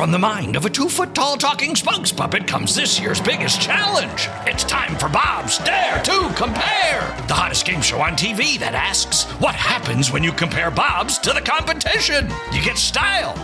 from the mind of a 2-foot-tall talking spokes puppet comes this year's biggest challenge. It's time for Bob's Dare to Compare, the hottest game show on TV that asks, what happens when you compare Bobs to the competition? You get style.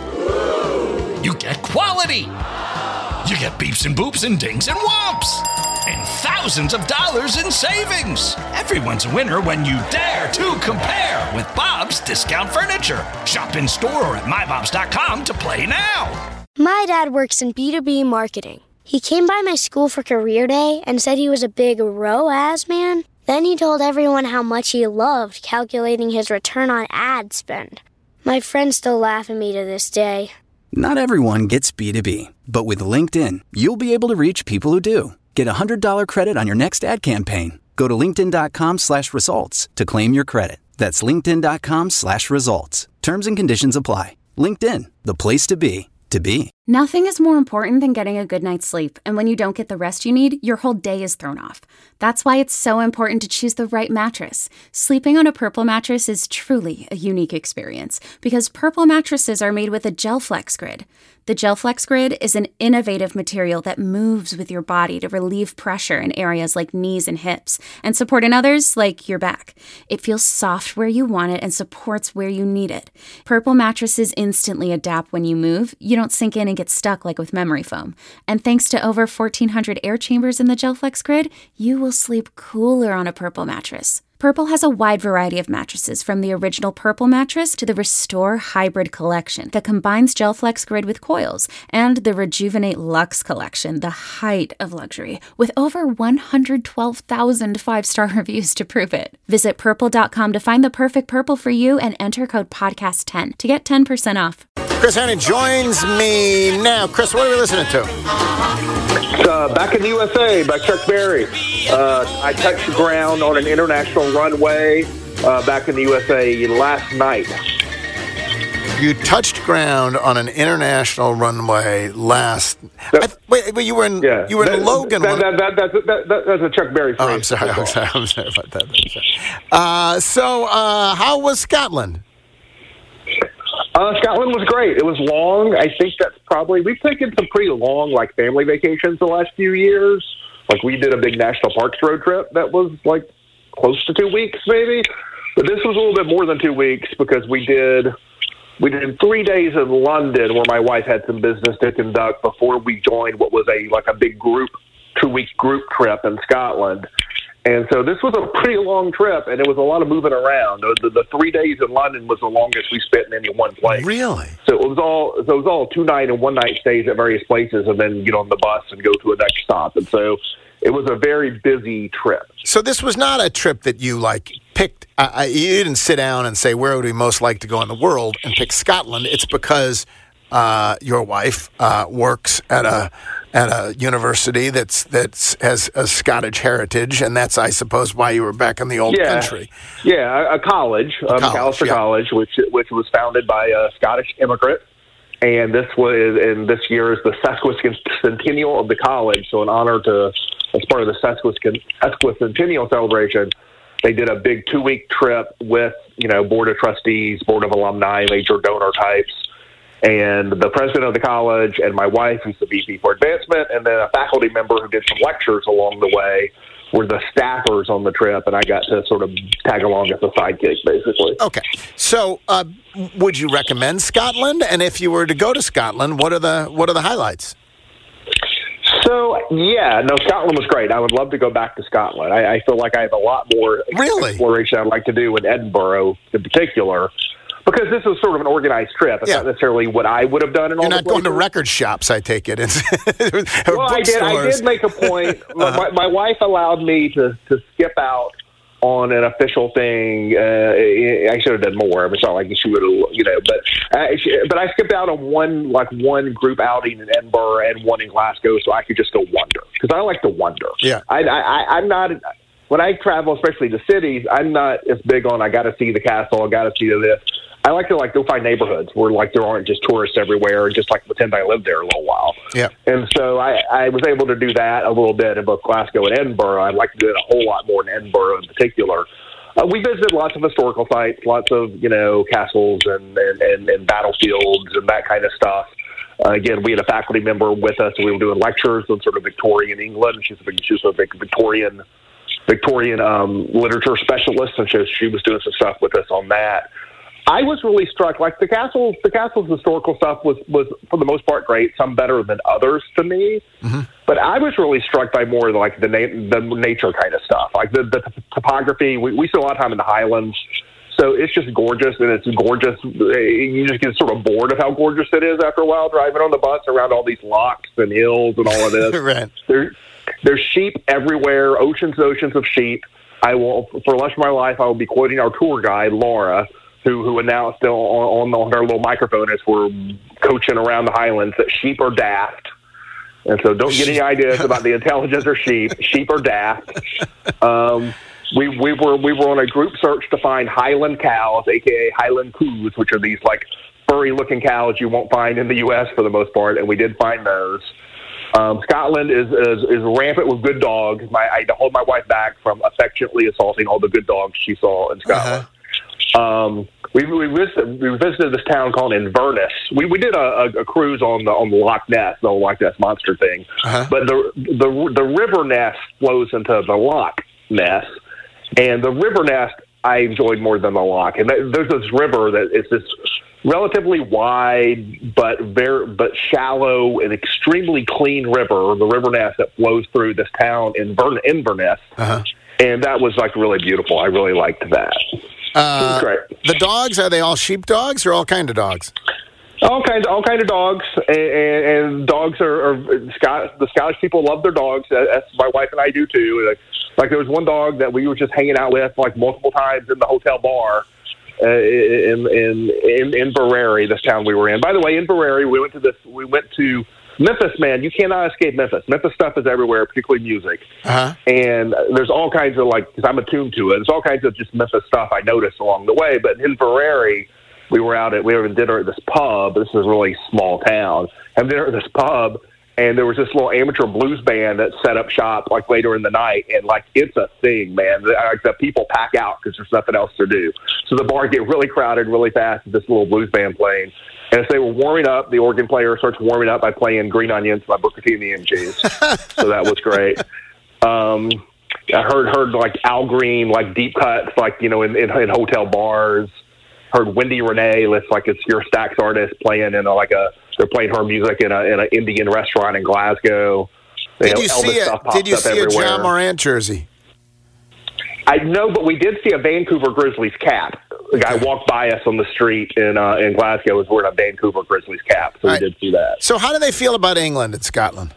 You get quality. You get beeps and boops and dings and whomps. And thousands of dollars in savings. Everyone's a winner when you dare to compare with Bob's Discount Furniture. Shop in store or at mybobs.com to play now. My dad works in B2B marketing. He came by my school for career day and said he was a big ROAS man. Then he told everyone how much he loved calculating his return on ad spend. My friends still laugh at me to this day. Not everyone gets B2B, but with LinkedIn, you'll be able to reach people who do. Get a $100 credit on your next ad campaign. Go to linkedin.com/results to claim your credit. That's linkedin.com/results. Terms and conditions apply. LinkedIn, the place to be, to be. Nothing is more important than getting a good night's sleep, and when you don't get the rest you need, your whole day is thrown off. That's why it's so important to choose the right mattress. Sleeping on a Purple mattress is truly a unique experience, because Purple mattresses are made with a GelFlex Grid. The GelFlex Grid is an innovative material that moves with your body to relieve pressure in areas like knees and hips, and support in others like your back. It feels soft where you want it and supports where you need it. Purple mattresses instantly adapt when you move. You don't sink in and get stuck like with memory foam. And thanks to over 1,400 air chambers in the GelFlex Grid, you will sleep cooler on a Purple mattress. Purple has a wide variety of mattresses, from the original Purple mattress to the Restore Hybrid collection that combines GelFlex Grid with coils, and the Rejuvenate Luxe collection, the height of luxury, with over 112,000 5-star reviews to prove it. Visit purple.com to find the perfect Purple for you and enter code podcast10 to get 10% off. Chris Hannon joins me now. Chris, what are we listening to? Back in the USA by Chuck Berry. I touched ground on an international runway back in the USA last night. You touched ground on an international runway last. Wait, you were in Logan. That's a Chuck Berry phrase. Oh, I'm sorry about that. So, how was Scotland? Scotland was great. It was long. I think that's probably, we've taken some pretty long, like, family vacations the last few years. Like, we did a big national parks road trip that was, like, close to 2 weeks, maybe. But this was a little bit more than 2 weeks, because we did 3 days in London where my wife had some business to conduct before we joined what was a big group, 2-week group trip in Scotland. And so this was a pretty long trip, and it was a lot of moving around. The 3 days in London was the longest we spent in any one place. Really? So it was all 2-night and 1-night stays at various places, and then get on the bus and go to a next stop. And so it was a very busy trip. So this was not a trip that you picked. You didn't sit down and say, where would we most like to go in the world, and pick Scotland. It's because your wife works at a university that has a Scottish heritage, and that's, I suppose, why you were back in the old country. Yeah, a college, McAllister College, which was founded by a Scottish immigrant, and this year is the sesquicentennial of the college. So in honor as part of the sesquicentennial celebration, they did a big 2-week trip with board of trustees, board of alumni, major donor types, and the president of the college, and my wife, who's the VP for advancement, and then a faculty member who did some lectures along the way were the staffers on the trip, and I got to sort of tag along as a sidekick, basically. Okay. So would you recommend Scotland? And if you were to go to Scotland, what are the highlights? So, Scotland was great. I would love to go back to Scotland. I feel like I have a lot more exploration I'd like to do in Edinburgh in particular, because this is sort of an organized trip. It's not necessarily what I would have done in all the places. You're not going to record shops, I take it. Well, I did make a point. My wife allowed me to skip out on an official thing. I should have done more. It's not like she would have, but I skipped out on one group outing in Edinburgh and one in Glasgow, so I could just go wander, because I like to wander. Yeah, I'm not. When I travel, especially to cities, I'm not as big on I got to see the castle, I got to see this. I like to go find neighborhoods where there aren't just tourists everywhere, and just pretend I lived there a little while. Yeah. And so I was able to do that a little bit in both Glasgow and Edinburgh. I'd like to do it a whole lot more in Edinburgh in particular. We visited lots of historical sites, lots of castles and battlefields and that kind of stuff. Again, we had a faculty member with us. We were doing lectures on sort of Victorian England. She's a big Victorian literature specialist, and she was doing some stuff with us on that. I was really struck, like the castle's historical stuff was for the most part great, some better than others to me. Mm-hmm. But I was really struck by more like the nature kind of stuff, like the topography. We spent a lot of time in the Highlands, so it's just gorgeous, and it's gorgeous. You just get sort of bored of how gorgeous it is after a while driving on the bus around all these locks and hills and all of this. Right. There's sheep everywhere, oceans and oceans of sheep. For the rest of my life, I will be quoting our tour guide, Laura, who announced on her little microphone as we're coaching around the Highlands that sheep are daft. And so don't get any ideas about the intelligence of sheep. Sheep are daft. We were on a group search to find Highland cows, a.k.a. Highland coos, which are these like furry-looking cows you won't find in the U.S. for the most part, and we did find those. Scotland is rampant with good dogs. I hold my wife back from affectionately assaulting all the good dogs she saw in Scotland. We visited this town called Inverness. We did a cruise on the Loch Ness, the Loch Ness monster thing. But the river Ness flows into the Loch Ness, and the river Ness I enjoyed more than the Loch. And there's this river that is this relatively wide but shallow and extremely clean river, the River Ness, that flows through this town Inverness. And that was like really beautiful. I really liked that. Great. The dogs, are they all sheep dogs or all kind of dogs? All kind of dogs, and dogs are the Scottish people love their dogs. That's my wife and I do too. Like there was one dog that we were just hanging out with like multiple times in the hotel bar in Inverary, this town we were in. By the way, Inverary, we went to Memphis, man. You cannot escape Memphis. Memphis stuff is everywhere, particularly music. And there's all kinds of, like, because I'm attuned to it, there's all kinds of just Memphis stuff I noticed along the way. But in Inverary, we were having dinner at this pub. This is a really small town. Having dinner at this pub, and there was this little amateur blues band that set up shop like later in the night, and like it's a thing, man. The people pack out because there's nothing else to do. So the bar get really crowded really fast with this little blues band playing. And as they were warming up, the organ player starts warming up by playing Green Onions by Booker T and the MGs. So that was great. I heard like Al Green, like deep cuts, like, you know, in hotel bars. Heard Wendy Renee, like it's your Stax artist, playing in they're playing her music in an Indian restaurant in Glasgow. Did you see a John Morant jersey? I know, but we did see a Vancouver Grizzlies cap. The guy walked by us on the street in Glasgow was wearing a Vancouver Grizzlies cap, so we did see that. So how do they feel about England and Scotland?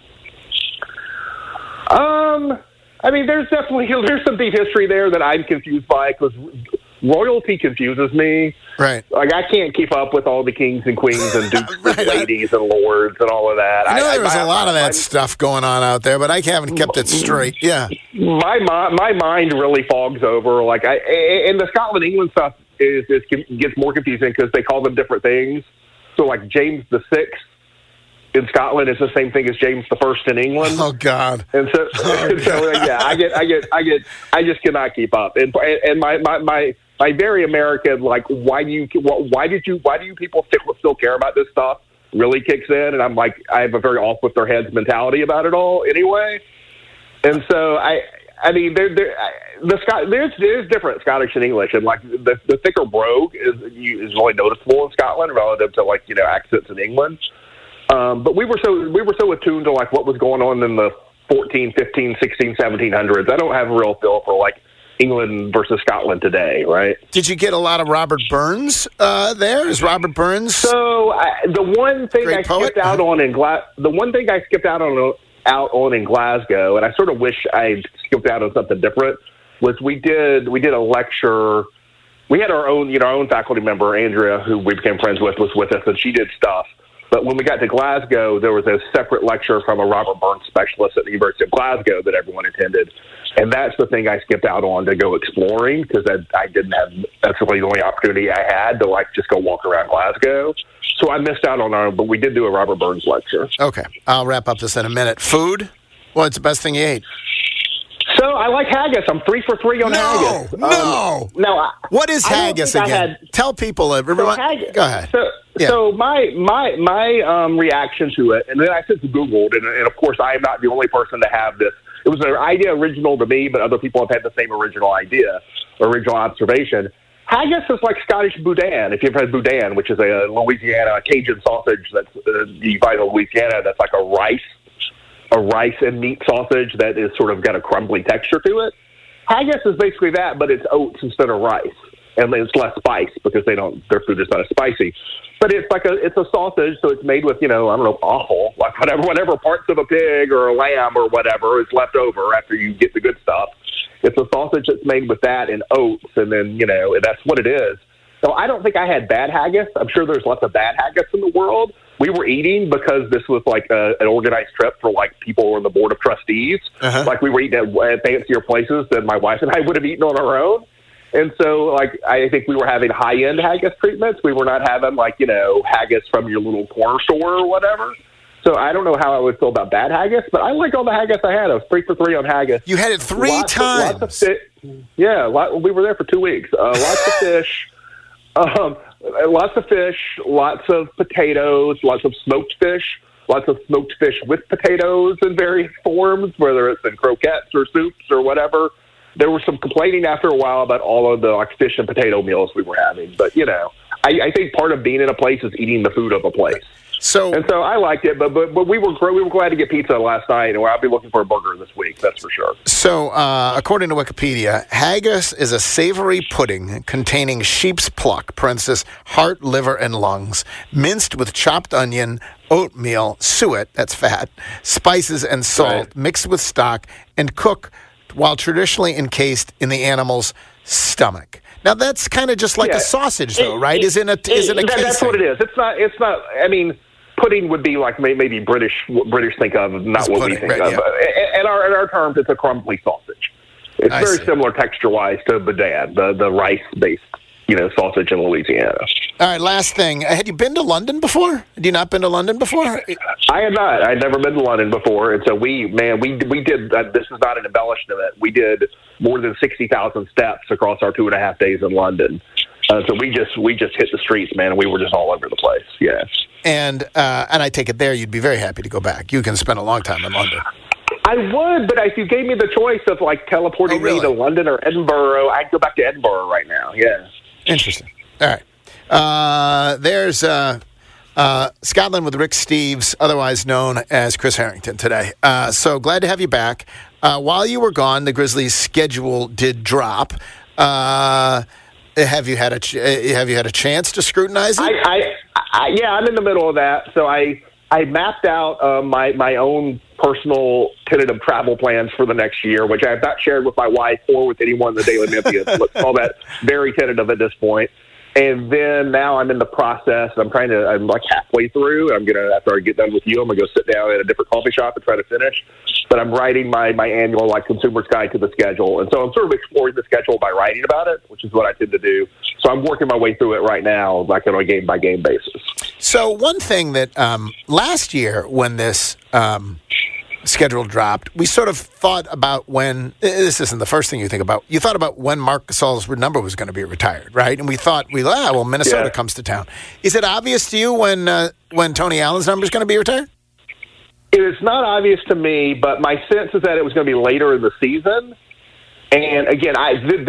I mean, there's some deep history there that I'm confused by because royalty confuses me. Right. Like, I can't keep up with all the kings and queens and dukes and ladies and lords and all of that. There was a lot of that stuff going on out there, but I haven't kept it straight. Yeah. My mind really fogs over. Like, and the Scotland-England stuff gets more confusing because they call them different things. So, like, James the Sixth in Scotland is the same thing as James the First in England. Oh God! And so, yeah, I just cannot keep up. And my very American, like, why do you people still care about this stuff? Really kicks in, and I'm like, I have a very off with their heads mentality about it all anyway. And so I mean, there's different Scottish and English, and like the thicker brogue is really noticeable in Scotland relative to, like, you know, accents in England. But we were so attuned to like what was going on in the 14, 15, 16, 1700s. I don't have a real feel for like England versus Scotland today, right? Did you get a lot of Robert Burns there? Is Robert Burns? So the one thing I skipped out on in Glasgow, and I sort of wish I skipped out on something different, was we did a lecture. We had our own faculty member, Andrea, who we became friends with, was with us, and she did stuff. But when we got to Glasgow, there was a separate lecture from a Robert Burns specialist at the University of Glasgow that everyone attended. And that's the thing I skipped out on to go exploring because that's really the only opportunity I had to, like, just go walk around Glasgow. So I missed out on but we did do a Robert Burns lecture. Okay. I'll wrap up this in a minute. Food? What's the best thing you ate? So I like haggis. I'm 3 for 3 on haggis. No. Now, what is haggis again? Tell people, everyone. So haggis, go ahead. So my reaction to it, and then I since Googled, and of course I am not the only person to have this. It was an idea original to me, but other people have had the same original idea, original observation. Haggis is like Scottish boudin. If you've had boudin, which is a Louisiana Cajun sausage that's you find in Louisiana, that's like a rice and meat sausage that is sort of got a crumbly texture to it. Haggis is basically that, but it's oats instead of rice, and it's less spice because their food is not as spicy. But it's a sausage, so it's made with offal, like whatever parts of a pig or a lamb or whatever is left over after you get the good stuff. It's a sausage that's made with that and oats, and then that's what it is. So I don't think I had bad haggis. I'm sure there's lots of bad haggis in the world. We were eating because this was like an organized trip for like people on the board of trustees. Uh-huh. Like we were eating at fancier places than my wife and I would have eaten on our own. And so, like, I think we were having high-end haggis treatments. We were not having, haggis from your little corner store or whatever. So I don't know how I would feel about bad haggis, but I like all the haggis I had. I was 3 for 3 on haggis. You had it three times. We were there for 2 weeks. Lots of fish. Lots of potatoes, lots of smoked fish with potatoes in various forms, whether it's in croquettes or soups or whatever. There was some complaining after a while about all of the fish and potato meals we were having. But, I think part of being in a place is eating the food of a place. So I liked it, but we were glad to get pizza last night, and I'll be looking for a burger this week, that's for sure. So according to Wikipedia, haggis is a savory pudding containing sheep's pluck, parenthesis, heart, liver, and lungs, minced with chopped onion, oatmeal, suet, that's fat, spices, and salt, right, mixed with stock, and cooked while traditionally encased in the animal's stomach. Now that's kind of just like a sausage, though, right? Is it a casing? That's what it is. It's not. I mean, pudding would be like maybe British think of, not what we think of. Yeah. In our terms, it's a crumbly sausage. It's very similar texture-wise to boudin, the rice-based sausage in Louisiana. All right, last thing. Had you been to London before? Had you not been to London before? I had not. I'd never been to London before, and so we did. This is not an embellishment of it. We did more than 60,000 steps across our 2.5 days in London. So we just hit the streets, man, and we were just all over the place. Yeah. And I take it there, you'd be very happy to go back. You can spend a long time in London. I would, but if you gave me the choice of teleporting me to London or Edinburgh, I'd go back to Edinburgh right now. Yeah. Interesting. All right. There's Scotland with Rick Steves, otherwise known as Chris Harrington today. So glad to have you back. While you were gone, the Grizzlies' schedule did drop. Have you had a chance to scrutinize it? I'm in the middle of that. So I mapped out my own personal tentative travel plans for the next year, which I have not shared with my wife or with anyone in the Daily Memphian. Let's call that very tentative at this point. And then now I'm in the process. I'm like halfway through. After I get done with you, I'm going to go sit down at a different coffee shop and try to finish. But I'm writing my annual consumer's guide to the schedule. And so I'm sort of exploring the schedule by writing about it, which is what I tend to do. So I'm working my way through it right now, like on a game-by-game basis. So one thing that last year when this schedule dropped, we sort of thought about when, this isn't the first thing you think about, you thought about when Marc Gasol's number was going to be retired, right? And we thought, Minnesota comes to town. Is it obvious to you when Tony Allen's number is going to be retired? It is not obvious to me, but my sense is that it was going to be later in the season. And again, I have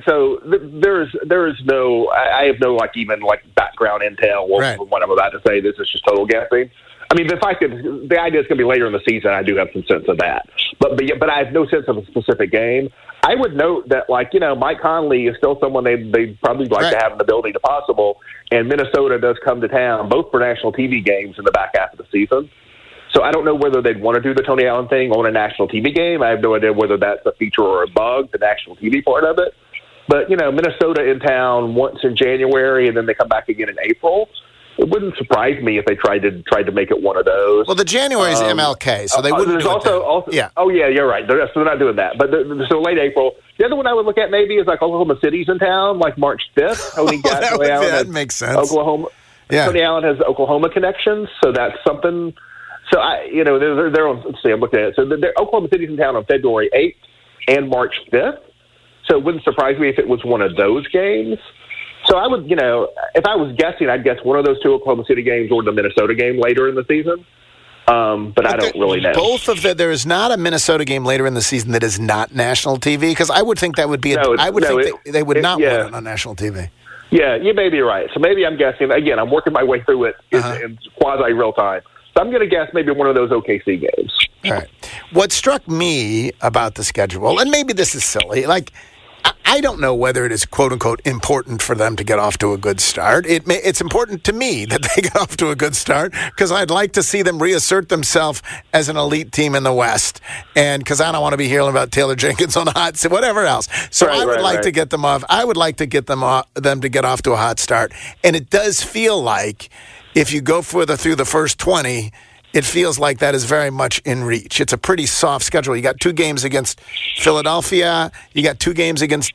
no background intel or what I'm about to say. This is just total guessing. I mean, the idea is going to be later in the season. I do have some sense of that, but I have no sense of a specific game. I would note that, Mike Conley is still someone they'd probably like to have in the building if possible, and Minnesota does come to town both for national TV games in the back half of the season. So I don't know whether they'd want to do the Tony Allen thing on a national TV game. I have no idea whether that's a feature or a bug, the national TV part of it. But, Minnesota in town once in January, and then they come back again in April. It wouldn't surprise me if they tried to make it one of those. Well, the January is MLK, so they wouldn't do it. Yeah. Oh, yeah, you're right. So they're not doing that. But so late April. The other one I would look at maybe is Oklahoma City's in town, March 5th. That makes sense. Oklahoma. Yeah. Tony Allen has Oklahoma connections, so that's something. So they're on. Let's see. I'm looking at it. So Oklahoma City's in town on February 8th and March 5th. So it wouldn't surprise me if it was one of those games. So I would, if I was guessing, I'd guess one of those two Oklahoma City games or the Minnesota game later in the season. But I don't really know. There is not a Minnesota game later in the season that is not national TV, because I would think that would be. They would not want it on national TV. Yeah, you may be right. So maybe I'm guessing. Again, I'm working my way through it in quasi real time. So I'm going to guess maybe one of those OKC games. All right. What struck me about the schedule, and maybe this is silly, I don't know whether it is quote-unquote important for them to get off to a good start. It's important to me that they get off to a good start, because I'd like to see them reassert themselves as an elite team in the West, and because I don't want to be hearing about Taylor Jenkins on the hot seat, whatever else. So I would like to get them off. I would like to get them to get off to a hot start, and it does feel like if you go further through the first 20. It feels like that is very much in reach. It's a pretty soft schedule. You got 2 games against Philadelphia. You got 2 games against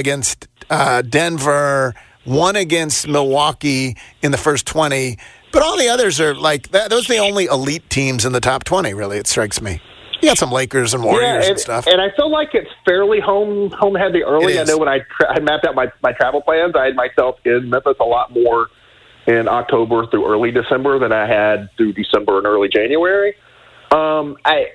Denver. 1 against Milwaukee in the first 20. But all the others are those are the only elite teams in the top 20. Really, it strikes me. You got some Lakers and Warriors and stuff. And I feel like it's fairly home heavy early. I know when I mapped out my travel plans, I had myself in Memphis a lot more in October through early December than I had through December and early January. I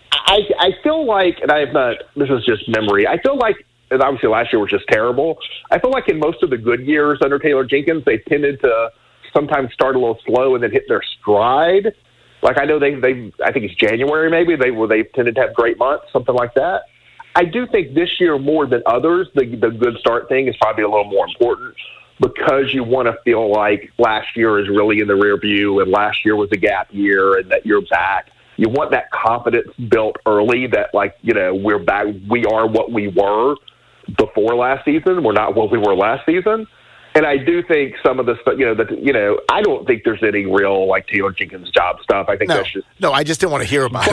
feel like, and I have not, this is just memory, I feel like, and obviously last year was just terrible, I feel like in most of the good years under Taylor Jenkins, they tended to sometimes start a little slow and then hit their stride. Like I know I think it's January maybe, they tended to have great months, something like that. I do think this year more than others, the good start thing is probably a little more important, because you want to feel like last year is really in the rear view and last year was a gap year and that you're back. You want that confidence built early that, we're back. We are what we were before last season. We're not what we were last season. And I do think some of the stuff, I don't think there's any real, Taylor Jenkins job stuff. I think that's just... No, I just didn't want to hear about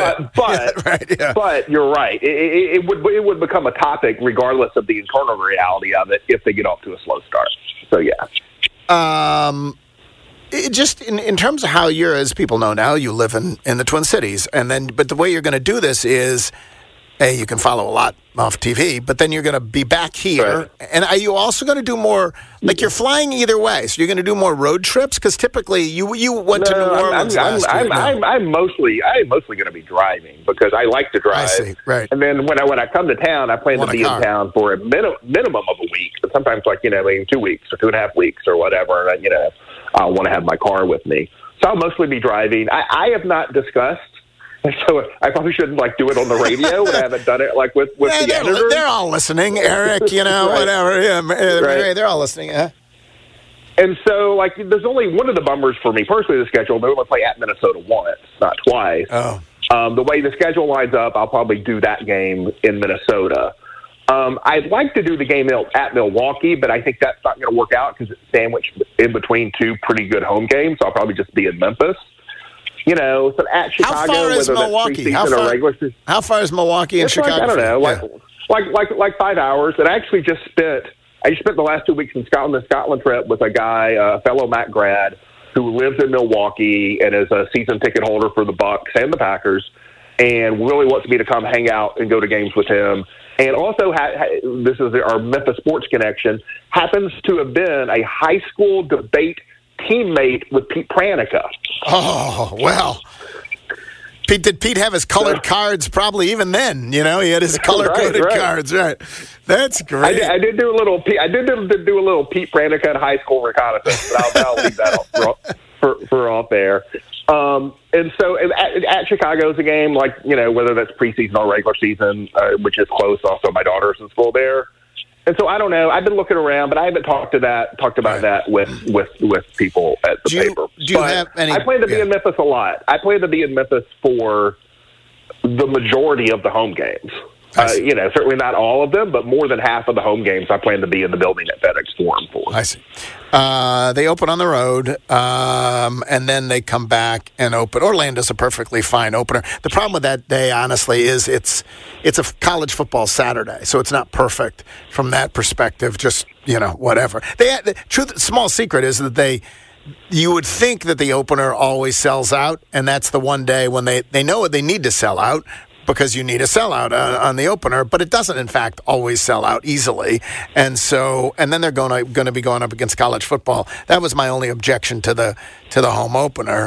it. But you're right. It would become a topic regardless of the internal reality of it if they get off to a slow start. So, yeah. Just in terms of how you're, as people know now, you live in the Twin Cities. But the way you're going to do this is, you can follow a lot off TV, but then you're going to be back here. Right. And are you also going to do more, you're flying either way, so you're going to do more road trips? Because typically you went to New Orleans last year. I'm mostly going to be driving because I like to drive. I see, right. And then when I come to town, I plan to be in town for a minimum of a week, but sometimes 2 weeks or 2.5 weeks or whatever. And, I'll want to have my car with me. So I'll mostly be driving. I have not discussed. So I probably shouldn't do it on the radio when I haven't done it with the editor. They're all listening, Eric. Right. Whatever. Yeah, right. They're all listening. Yeah. And so there's only one of the bummers for me personally. The schedule. They only play at Minnesota once, not twice. Oh. The way the schedule lines up, I'll probably do that game in Minnesota. I'd like to do the game at Milwaukee, but I think that's not going to work out because it's sandwiched in between 2 pretty good home games. So I'll probably just be in Memphis. So at Chicago, how far is Milwaukee? How far is Milwaukee and Chicago? I don't know, like 5 hours. And I actually just spent the last 2 weeks in Scotland, the Scotland trip with a guy, a fellow Mac grad, who lives in Milwaukee and is a season ticket holder for the Bucks and the Packers, and really wants me to come hang out and go to games with him. And also, this is our Memphis sports connection, happens to have been a high school debate teammate with Pete Pranica. Oh, well. Did Pete have his colored cards probably even then? He had his color-coded cards, right? That's great. I did do a little Pete Pranica in high school reconnaissance, but I'll leave that for off there. And so at Chicago's a game, whether that's preseason or regular season, which is close. Also, my daughter's in school there. And so I don't know. I've been looking around, but I haven't talked about that with people at the paper. Do you have any? I plan to be in Memphis a lot. I plan to be in Memphis for the majority of the home games. Certainly not all of them, but more than half of the home games I plan to be in the building at FedEx Forum for. I see. They open on the road, and then they come back and open. Orlando's a perfectly fine opener. The problem with that day, honestly, is it's a college football Saturday, so it's not perfect from that perspective. Just whatever. The small secret is that you would think that the opener always sells out, and that's the one day when they know they need to sell out. because you need a sellout on the opener, but it doesn't, in fact, always sell out easily. And then they're going to be going up against college football. That was my only objection to the home opener.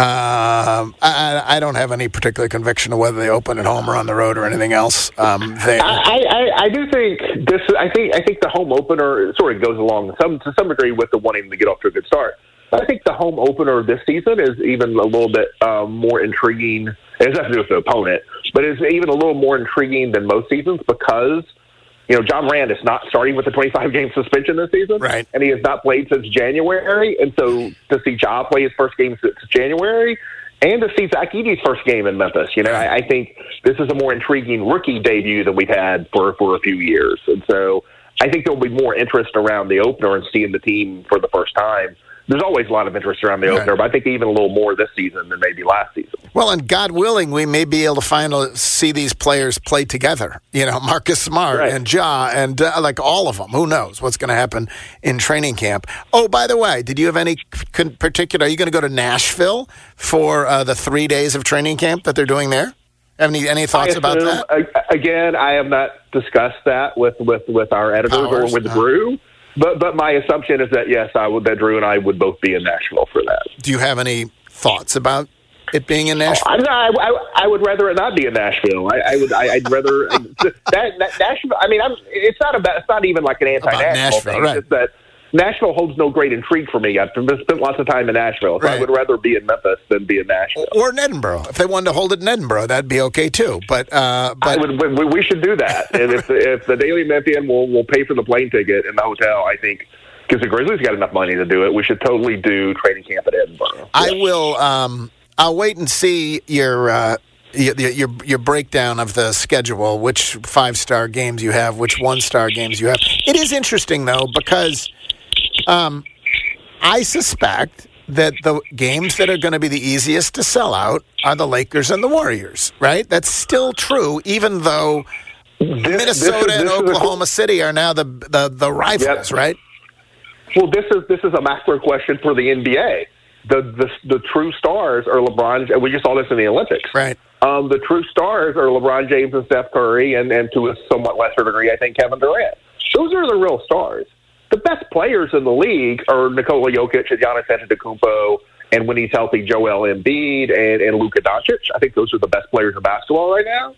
I don't have any particular conviction of whether they open at home or on the road or anything else. I do think this. I think the home opener sort of goes along to some degree with the wanting to get off to a good start. I think the home opener this season is even a little bit more intriguing. It has nothing to do with the opponent, but it's even a little more intriguing than most seasons because, John Morant is not starting with a 25-game suspension this season, right? And he has not played since January. And so to see Ja play his first game since January, and to see Zach Edey's first game in Memphis, I think this is a more intriguing rookie debut than we've had for a few years. And so I think there'll be more interest around the opener and seeing the team for the first time. There's always a lot of interest around the opener, but I think even a little more this season than maybe last season. Well, and God willing, we may be able to finally see these players play together. Marcus Smart and Ja and like all of them. Who knows what's going to happen in training camp? Oh, by the way, did you have any particular? Are you going to go to Nashville for the 3 days of training camp that they're doing there? Have any thoughts about that? Again, I have not discussed that with our editors or with Drew. But my assumption is that, yes, that Drew and I would both be in Nashville for that. Do you have any thoughts about it being in Nashville? I would rather it not be in Nashville. I'd rather that Nashville. I mean, it's not even like an anti-Nashville thing. Right. It's that Nashville holds no great intrigue for me. I've spent lots of time in Nashville, so I would rather be in Memphis than be in Nashville. Or in Edinburgh. If they wanted to hold it in Edinburgh, that'd be okay too. But we should do that. And if the Daily Memphian will pay for the plane ticket and the hotel, I think because the Grizzlies got enough money to do it, we should totally do training camp at Edinburgh. I will. I'll wait and see your breakdown of the schedule, which 5-star games you have, which 1-star games you have. It is interesting though because. I suspect that the games that are going to be the easiest to sell out are the Lakers and the Warriors, right? That's still true, even though Minnesota and Oklahoma City are now the rivals, right? Well, this is a macro question for the NBA. The true stars are LeBron, and we just saw this in the Olympics. Right. The true stars are LeBron James and Steph Curry, and to a somewhat lesser degree, I think Kevin Durant. Those are the real stars. The best players in the league are Nikola Jokic and Giannis Antetokounmpo, and when he's healthy, Joel Embiid and Luka Doncic. I think those are the best players in basketball right now.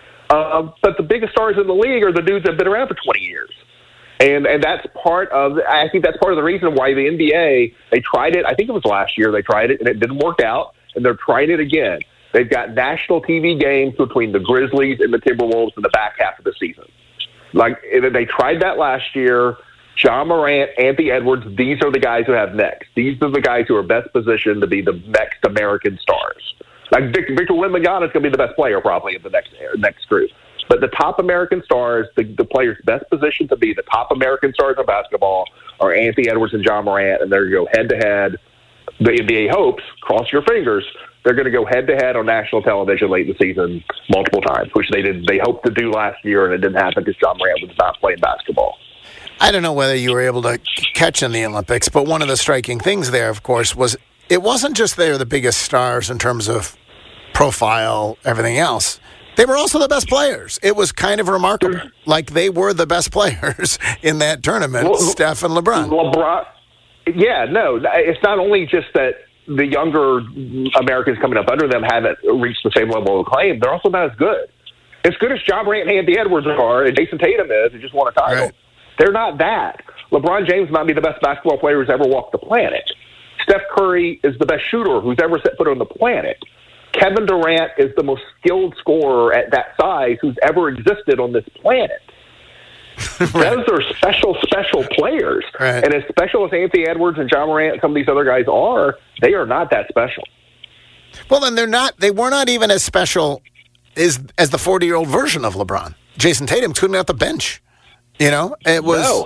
But the biggest stars in the league are the dudes that have been around for 20 years. And that's I think that's part of the reason why the NBA, they tried it. I think it was last year they tried it, and it didn't work out, and they're trying it again. They've got national TV games between the Grizzlies and the Timberwolves in the back half of the season. Like, they tried that last year. John Morant, Anthony Edwards, these are the guys who have next. These are the guys who are best positioned to be the next American stars. Like Victor Wembanyama is going to be the best player probably in the next group. But the top American stars, the players best positioned to be the top American stars in basketball are Anthony Edwards and John Morant, and they're going to go head-to-head. The NBA hopes, cross your fingers, they're going to go head-to-head on national television late in the season multiple times, which they hoped to do last year, and it didn't happen because John Morant was not playing basketball. I don't know whether you were able to catch in the Olympics, but one of the striking things there, of course, was it wasn't just they were the biggest stars in terms of profile, everything else. They were also the best players. It was kind of remarkable. Like they were the best players in that tournament, Steph and LeBron. Yeah, no, it's not only just that the younger Americans coming up under them haven't reached the same level of acclaim, they're also not as good. As good as John Morant and Anthony Edwards are, and Jason Tatum is, who just won a title. Right. They're not that. LeBron James might be the best basketball player who's ever walked the planet. Steph Curry is the best shooter who's ever set foot on the planet. Kevin Durant is the most skilled scorer at that size who's ever existed on this planet. Right. Those are special players. Right. And as special as Anthony Edwards and John Morant and some of these other guys are, they are not that special. Well, then they were not even as special as the 40-year-old version of LeBron. Jason Tatum couldn't get off the bench. It was. No,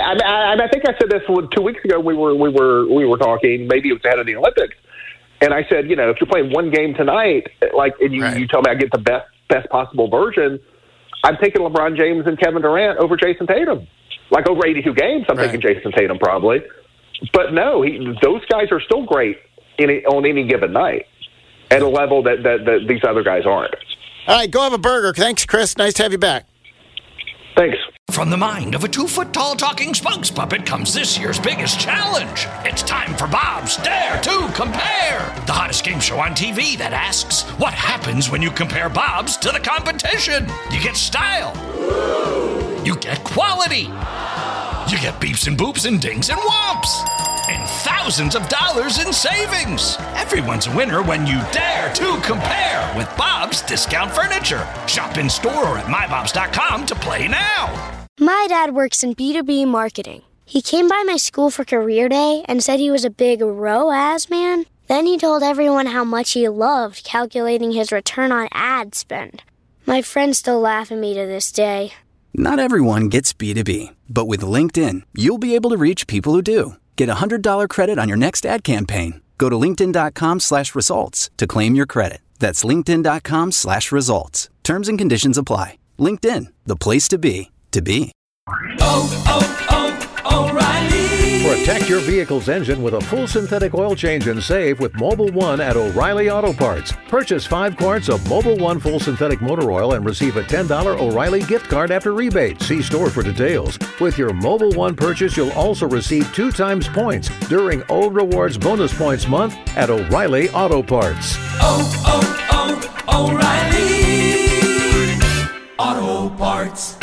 I think I said this 2 weeks ago. We were talking. Maybe it was ahead of the Olympics, and I said, if you're playing one game tonight, and you tell me I get the best possible version, I'm taking LeBron James and Kevin Durant over Jason Tatum. Like over 82 games, I'm taking Jason Tatum probably. But no, those guys are still great on any given night at a level that these other guys aren't. All right, go have a burger. Thanks, Chris. Nice to have you back. Thanks. From the mind of a 2-foot-tall talking spokes puppet comes this year's biggest challenge. It's time for Bob's Dare to Compare, the hottest game show on TV that asks, what happens when you compare Bobs to the competition? You get style. You get quality. You get beeps and boops and dings and whomps. And thousands of dollars in savings. Everyone's a winner when you dare to compare with Bob's Discount Furniture. Shop in store or at mybobs.com to play now. My dad works in B2B marketing. He came by my school for career day and said he was a big ROAS man. Then he told everyone how much he loved calculating his return on ad spend. My friends still laugh at me to this day. Not everyone gets B2B, but with LinkedIn, you'll be able to reach people who do. Get a $100 credit on your next ad campaign. Go to linkedin.com/results to claim your credit. That's linkedin.com/results. Terms and conditions apply. LinkedIn, the place to be, to be. O'Reilly. Protect your vehicle's engine with a full synthetic oil change and save with Mobil 1 at O'Reilly Auto Parts. Purchase 5 quarts of Mobil 1 full synthetic motor oil and receive a $10 O'Reilly gift card after rebate. See store for details. With your Mobil 1 purchase, you'll also receive 2 times points during Old Rewards Bonus Points Month at O'Reilly Auto Parts. O'Reilly Auto Parts.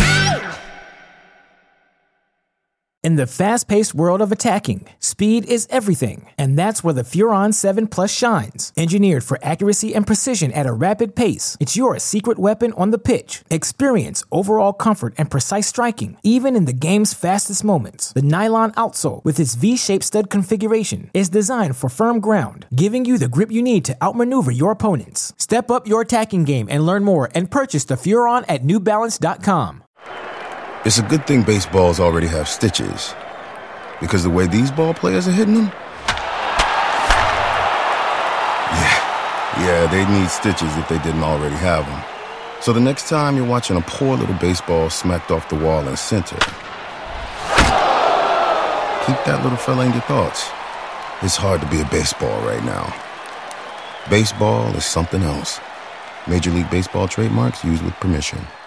In the fast-paced world of attacking, speed is everything, and that's where the Furon 7 Plus shines. Engineered for accuracy and precision at a rapid pace, it's your secret weapon on the pitch. Experience overall comfort and precise striking, even in the game's fastest moments. The nylon outsole, with its V-shaped stud configuration, is designed for firm ground, giving you the grip you need to outmaneuver your opponents. Step up your attacking game and learn more and purchase the Furon at NewBalance.com. It's a good thing baseballs already have stitches, because the way these ball players are hitting them, yeah, they'd need stitches if they didn't already have them. So the next time you're watching a poor little baseball smacked off the wall in center, keep that little fella in your thoughts. It's hard to be a baseball right now. Baseball is something else. Major League Baseball trademarks used with permission.